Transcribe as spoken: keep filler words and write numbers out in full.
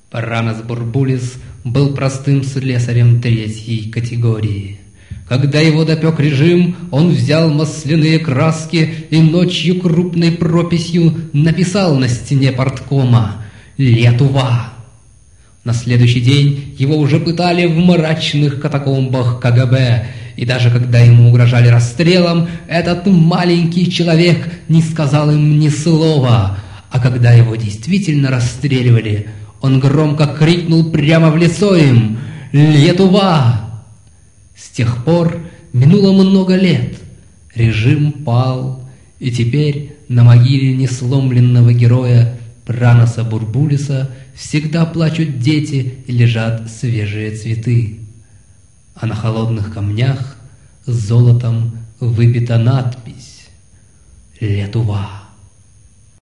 Пранас Бурбулис был простым слесарем третьей категории. Когда его допек режим, он взял масляные краски и ночью крупной прописью написал на стене порткома «Летува». На следующий день его уже пытали в мрачных катакомбах ка гэ бэ, и даже когда ему угрожали расстрелом, этот маленький человек не сказал им ни слова, а когда его действительно расстреливали, он громко крикнул прямо в лицо им «Летува!». С тех пор минуло много лет, режим пал, и теперь на могиле несломленного героя Пранаса Бурбулиса всегда плачут дети и лежат свежие цветы, а на холодных камнях золотом выбита надпись «Летува».